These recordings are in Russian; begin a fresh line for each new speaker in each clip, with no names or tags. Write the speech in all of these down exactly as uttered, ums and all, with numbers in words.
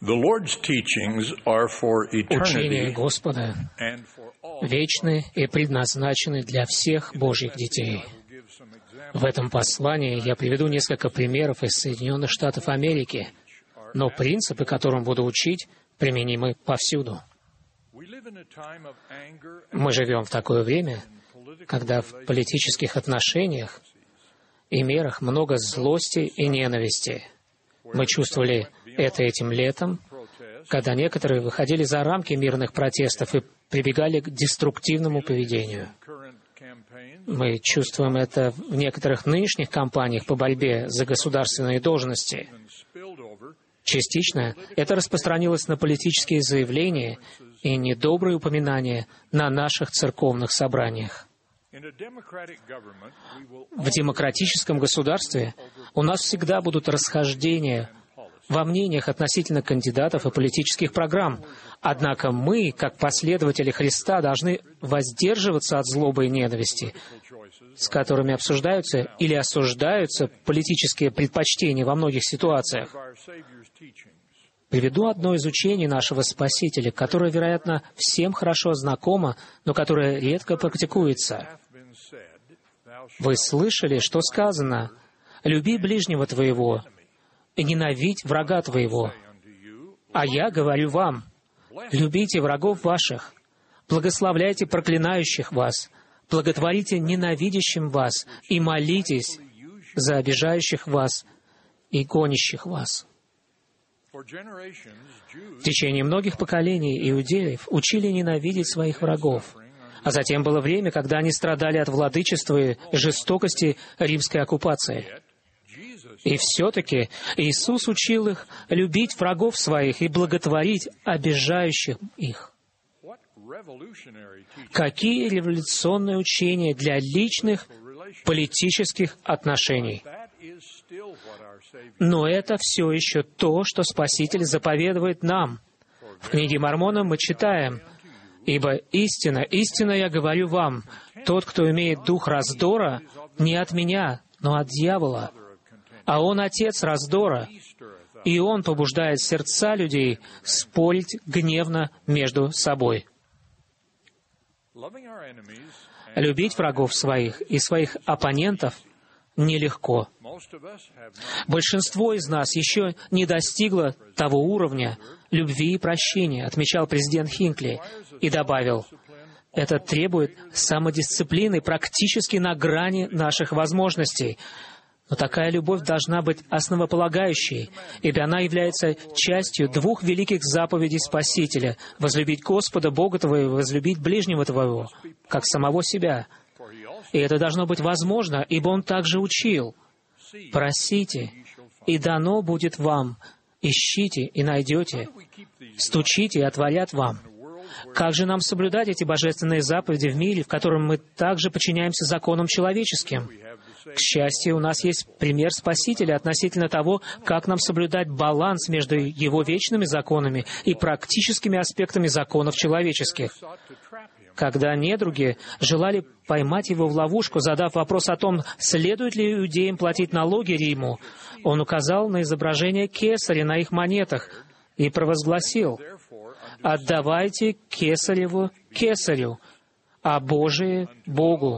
Учения Господа вечны и предназначены для всех Божьих детей. В этом послании я приведу несколько примеров из Соединенных Штатов Америки, но принципы, которым буду учить, применимы повсюду. Мы живем в такое время, когда в политических отношениях и мерах много злости и ненависти. Мы чувствовали это этим летом, когда некоторые выходили за рамки мирных протестов и прибегали к деструктивному поведению. Мы чувствуем это в некоторых нынешних кампаниях по борьбе за государственные должности. Частично это распространилось на политические заявления и недобрые упоминания на наших церковных собраниях. В демократическом государстве у нас всегда будут расхождения во мнениях относительно кандидатов и политических программ. Однако мы, как последователи Христа, должны воздерживаться от злобы и ненависти, с которыми обсуждаются или осуждаются политические предпочтения во многих ситуациях. Приведу одно из учений нашего Спасителя, которое, вероятно, всем хорошо знакомо, но которое редко практикуется. Вы слышали, что сказано: «Люби ближнего твоего и ненавидь врага твоего». А я говорю вам: любите врагов ваших, благословляйте проклинающих вас, благотворите ненавидящим вас и молитесь за обижающих вас и гонящих вас. В течение многих поколений иудеев учили ненавидеть своих врагов, а затем было время, когда они страдали от владычества и жестокости римской оккупации. И все-таки Иисус учил их любить врагов своих и благотворить обижающих их. Какие революционные учения для личных политических отношений! Но это все еще то, что Спаситель заповедует нам. В книге Мормона мы читаем: «Ибо истина, истинно я говорю вам, тот, кто имеет дух раздора, не от меня, но от дьявола. А он отец раздора, и он побуждает сердца людей спорить гневно между собой». Любить врагов своих и своих оппонентов нелегко. Большинство из нас еще не достигло того уровня любви и прощения, отмечал президент Хинкли, и добавил: это требует самодисциплины практически на грани наших возможностей. Но такая любовь должна быть основополагающей, ибо она является частью двух великих заповедей Спасителя — возлюбить Господа Бога твоего и возлюбить ближнего твоего, как самого себя. И это должно быть возможно, ибо Он также учил: «Просите, и дано будет вам, ищите, и найдете, стучите, и отворят вам». Как же нам соблюдать эти божественные заповеди в мире, в котором мы также подчиняемся законам человеческим? К счастью, у нас есть пример Спасителя относительно того, как нам соблюдать баланс между Его вечными законами и практическими аспектами законов человеческих. Когда недруги желали поймать Его в ловушку, задав вопрос о том, следует ли иудеям платить налоги Риму, Он указал на изображение кесаря на их монетах и провозгласил: «Отдавайте кесареву кесарю, а Божие — Богу».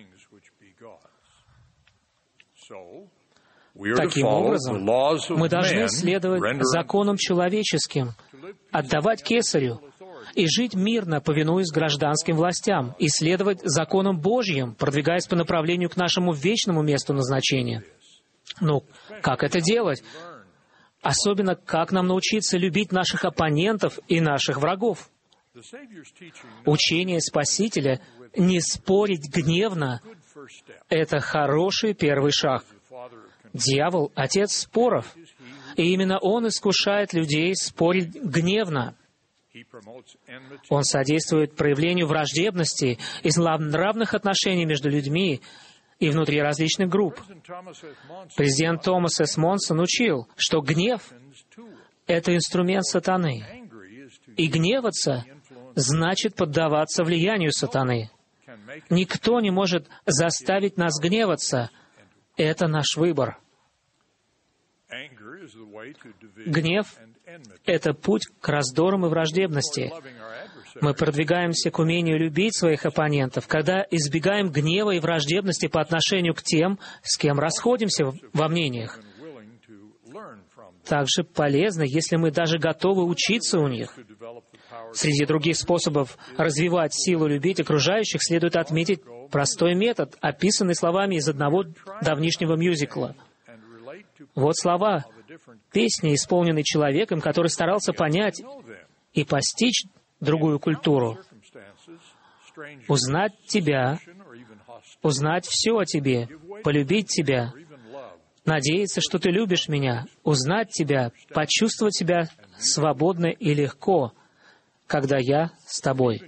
Таким образом, мы должны следовать законам человеческим, отдавать кесарю и жить мирно, повинуясь гражданским властям, и следовать законам Божьим, продвигаясь по направлению к нашему вечному месту назначения. Ну, как это делать? Особенно, как нам научиться любить наших оппонентов и наших врагов? Учение Спасителя не спорить гневно — это хороший первый шаг. Дьявол — отец споров, и именно он искушает людей спорить гневно. Он содействует проявлению враждебности и злонравных отношений между людьми и внутри различных групп. Президент Томас С. Монсон учил, что гнев — это инструмент сатаны, и гневаться значит поддаваться влиянию сатаны. Никто не может заставить нас гневаться. Это наш выбор. Гнев — это путь к раздорам и враждебности. Мы продвигаемся к умению любить своих оппонентов, когда избегаем гнева и враждебности по отношению к тем, с кем расходимся во мнениях. Также полезно, если мы даже готовы учиться у них. Среди других способов развивать силу любить окружающих следует отметить простой метод, описанный словами из одного давнишнего мюзикла. Вот слова песни, исполненной человеком, который старался понять и постичь другую культуру. Узнать тебя, узнать все о тебе, полюбить тебя, надеяться, что ты любишь меня, узнать тебя, почувствовать себя свободно и легко, когда я с тобой.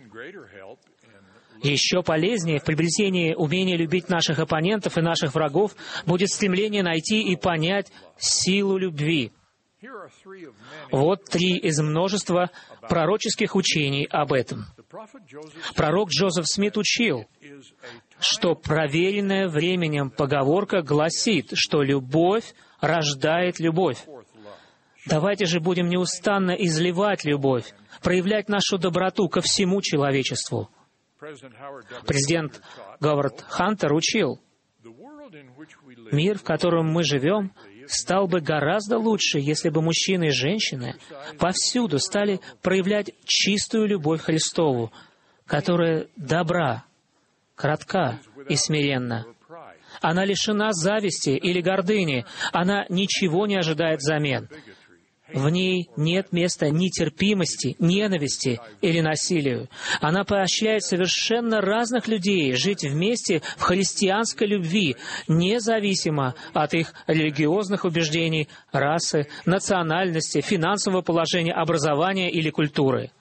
Еще полезнее в приобретении умения любить наших оппонентов и наших врагов будет стремление найти и понять силу любви. Вот три из множества пророческих учений об этом. Пророк Джозеф Смит учил, что проверенная временем поговорка гласит, что любовь рождает любовь. Давайте же будем неустанно изливать любовь, проявлять нашу доброту ко всему человечеству. Президент Говард Хантер учил, мир, в котором мы живем, стал бы гораздо лучше, если бы мужчины и женщины повсюду стали проявлять чистую любовь Христову, которая добра, кратка и смиренна. Она лишена зависти или гордыни, она ничего не ожидает взамен. В ней нет места нетерпимости, ненависти или насилию. Она поощряет совершенно разных людей жить вместе в христианской любви, независимо от их религиозных убеждений, расы, национальности, финансового положения, образования или культуры.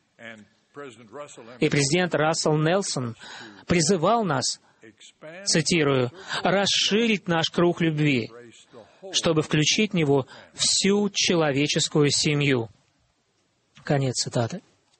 И президент Рассел Нельсон призывал нас, цитирую, «расширить наш круг любви», чтобы включить в него всю человеческую семью. Конец цитаты.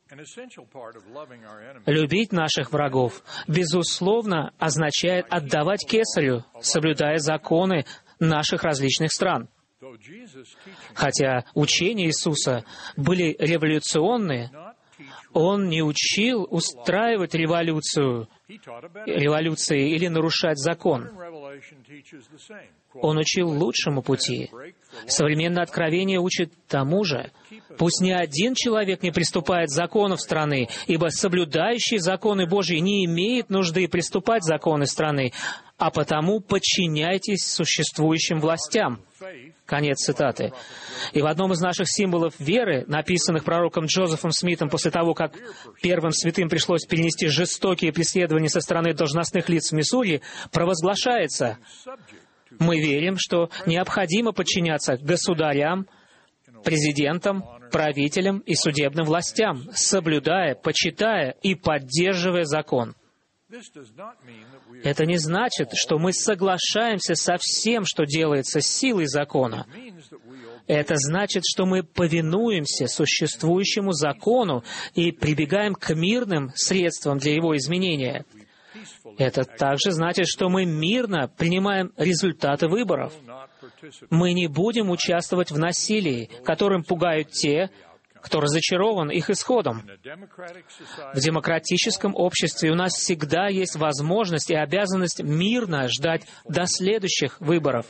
Любить наших врагов, безусловно, означает отдавать Кесарю, соблюдая законы наших различных стран. Хотя учения Иисуса были революционные, Он не учил устраивать революцию, революции или нарушать закон. Он учил лучшему пути. Современное откровение учит тому же. Пусть ни один человек не приступает законов страны, ибо соблюдающий законы Божьи не имеет нужды приступать законы страны, а потому подчиняйтесь существующим властям. Конец цитаты. И в одном из наших символов веры, написанных пророком Джозефом Смитом после того, как первым святым пришлось перенести жестокие преследования со стороны должностных лиц в Миссури, провозглашается: мы верим, что необходимо подчиняться государям, президентам, правителям и судебным властям, соблюдая, почитая и поддерживая закон. Это не значит, что мы соглашаемся со всем, что делается силой закона. Это значит, что мы повинуемся существующему закону и прибегаем к мирным средствам для его изменения. Это также значит, что мы мирно принимаем результаты выборов. Мы не будем участвовать в насилии, которым пугают те, кто разочарован их исходом. В демократическом обществе у нас всегда есть возможность и обязанность мирно ждать до следующих выборов.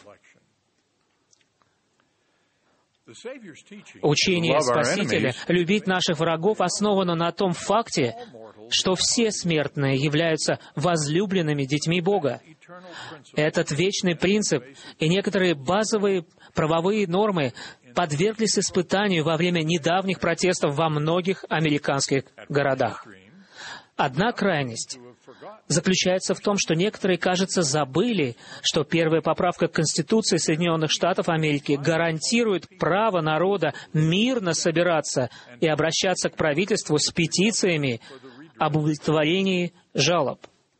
Учение Спасителя «любить наших врагов» основано на том факте, что все смертные являются возлюбленными детьми Бога. Этот вечный принцип и некоторые базовые правовые нормы подверглись испытанию во время недавних протестов во многих американских городах. Одна крайность заключается в том, что некоторые, кажется, забыли, что первая поправка к Конституции Соединенных Штатов Америки гарантирует право народа мирно собираться и обращаться к правительству с петициями об удовлетворении жалоб.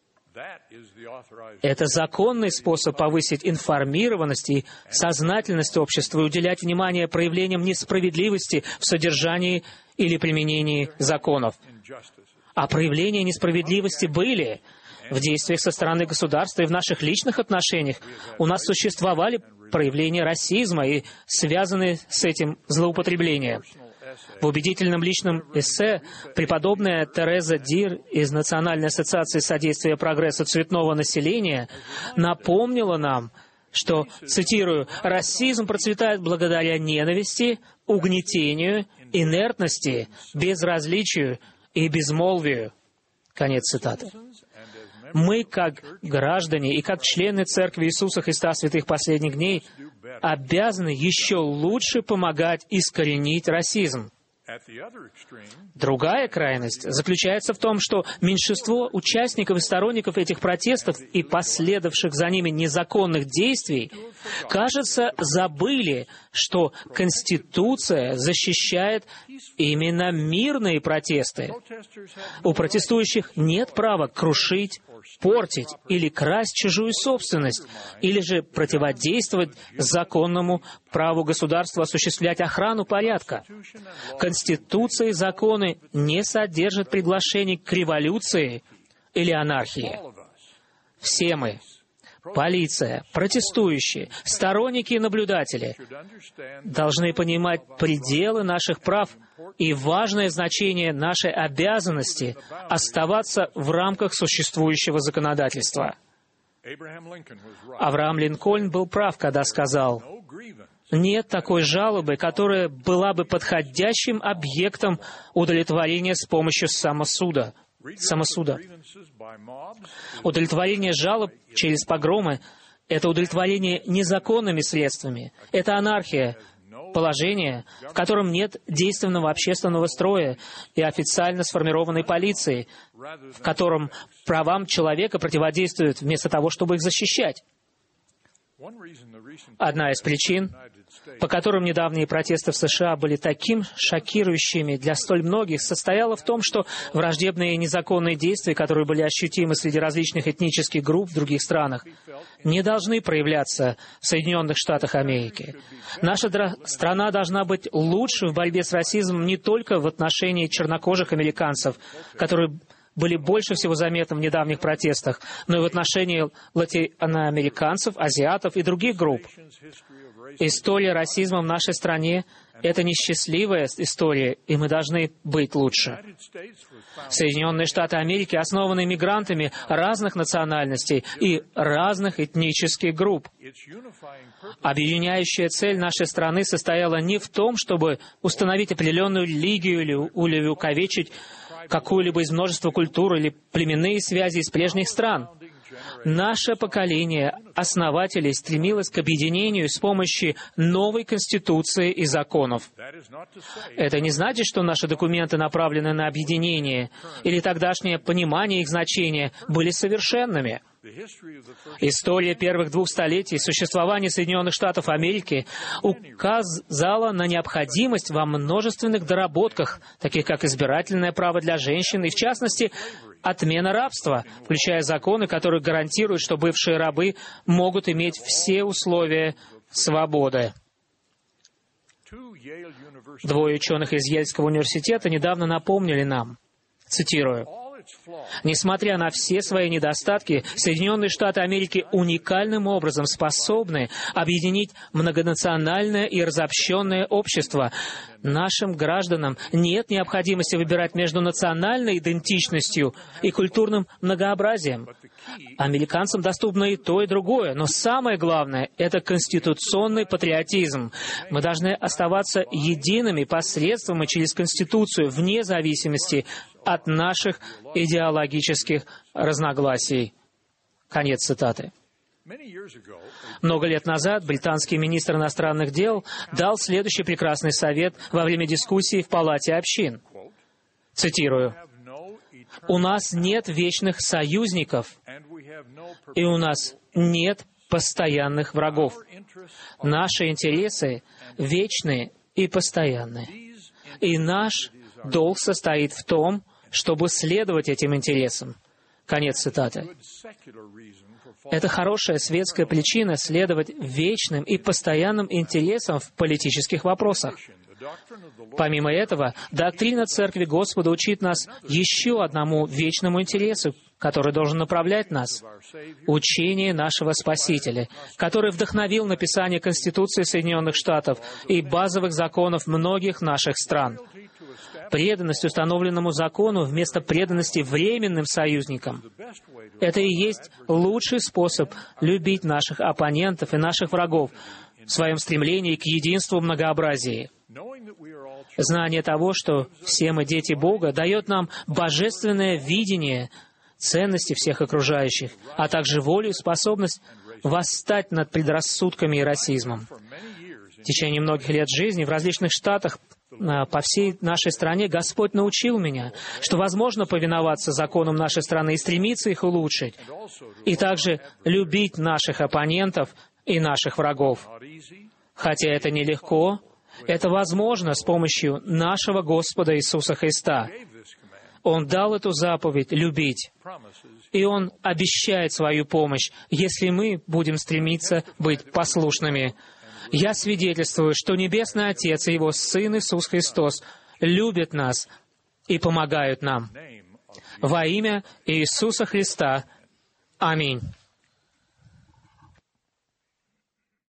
Это законный способ повысить информированность и сознательность общества и уделять внимание проявлениям несправедливости в содержании или применении законов. А проявления несправедливости были в действиях со стороны государства и в наших личных отношениях. У нас существовали проявления расизма и связанные с этим злоупотребления. В убедительном личном эссе преподобная Тереза Дир из Национальной ассоциации содействия прогрессу цветного населения напомнила нам, что, цитирую, «расизм процветает благодаря ненависти, угнетению, инертности, безразличию и безмолвию». Конец цитаты. Мы, как граждане и как члены Церкви Иисуса Христа Святых Последних Дней, обязаны еще лучше помогать искоренить расизм. Другая крайность заключается в том, что меньшинство участников и сторонников этих протестов и последовавших за ними незаконных действий, кажется, забыли, что Конституция защищает именно мирные протесты. У протестующих нет права крушить, портить или красть чужую собственность, или же противодействовать законному праву государства осуществлять охрану порядка. Конституция и законы не содержат приглашений к революции или анархии. Все мы, полиция, протестующие, сторонники и наблюдатели, должны понимать пределы наших прав и важное значение нашей обязанности оставаться в рамках существующего законодательства. Авраам Линкольн был прав, когда сказал: «Нет такой жалобы, которая была бы подходящим объектом удовлетворения с помощью самосуда». самосуда. Удовлетворение жалоб через погромы — это удовлетворение незаконными средствами. Это анархия, положение, в котором нет действенного общественного строя и официально сформированной полиции, в котором правам человека противодействуют вместо того, чтобы их защищать. Одна из причин, по которым недавние протесты в США были таким шокирующими для столь многих, состояла в том, что враждебные и незаконные действия, которые были ощутимы среди различных этнических групп в других странах, не должны проявляться в Соединенных Штатах Америки. Наша дра- страна должна быть лучше в борьбе с расизмом не только в отношении чернокожих американцев, которые были больше всего заметны в недавних протестах, но и в отношении латиноамериканцев, азиатов и других групп. История расизма в нашей стране — это несчастливая история, и мы должны быть лучше. Соединенные Штаты Америки основаны мигрантами разных национальностей и разных этнических групп. Объединяющая цель нашей страны состояла не в том, чтобы установить определенную религию или увековечить какую-либо из множества культур или племенные связи из прежних стран. Наше поколение основателей стремилось к объединению с помощью новой Конституции и законов. Это не значит, что наши документы направлены на объединение, или тогдашнее понимание их значения были совершенными. История первых двух столетий существования Соединенных Штатов Америки указала на необходимость во множественных доработках, таких как избирательное право для женщин и, в частности, отмена рабства, включая законы, которые гарантируют, что бывшие рабы могут иметь все условия свободы. Двое ученых из Ельского университета недавно напомнили нам, цитирую, «Несмотря на все свои недостатки, Соединенные Штаты Америки уникальным образом способны объединить многонациональное и разобщенное общество. Нашим гражданам нет необходимости выбирать между национальной идентичностью и культурным многообразием. Американцам доступно и то, и другое, но самое главное — это конституционный патриотизм. Мы должны оставаться едиными посредством и через Конституцию, вне зависимости от наших идеологических разногласий». Конец цитаты. Много лет назад британский министр иностранных дел дал следующий прекрасный совет во время дискуссии в Палате общин. Цитирую, «У нас нет вечных союзников, и у нас нет постоянных врагов. Наши интересы вечные и постоянные. И наш долг состоит в том, чтобы следовать этим интересам». Конец цитаты. Это хорошая светская причина следовать вечным и постоянным интересам в политических вопросах. Помимо этого, доктрина Церкви Господа учит нас еще одному вечному интересу, который должен направлять нас — учение нашего Спасителя, который вдохновил написание Конституции Соединенных Штатов и базовых законов многих наших стран. Преданность установленному закону вместо преданности временным союзникам — это и есть лучший способ любить наших оппонентов и наших врагов в своем стремлении к единству в многообразии. Знание того, что все мы дети Бога, дает нам божественное видение ценности всех окружающих, а также волю и способность восстать над предрассудками и расизмом. В течение многих лет жизни в различных штатах по всей нашей стране Господь научил меня, что возможно повиноваться законам нашей страны и стремиться их улучшить, и также любить наших оппонентов и наших врагов. Хотя это нелегко, это возможно с помощью нашего Господа Иисуса Христа. Он дал эту заповедь любить, и Он обещает свою помощь, если мы будем стремиться быть послушными. Я свидетельствую, что Небесный Отец и Его Сын Иисус Христос любят нас и помогают нам. Во имя Иисуса Христа. Аминь.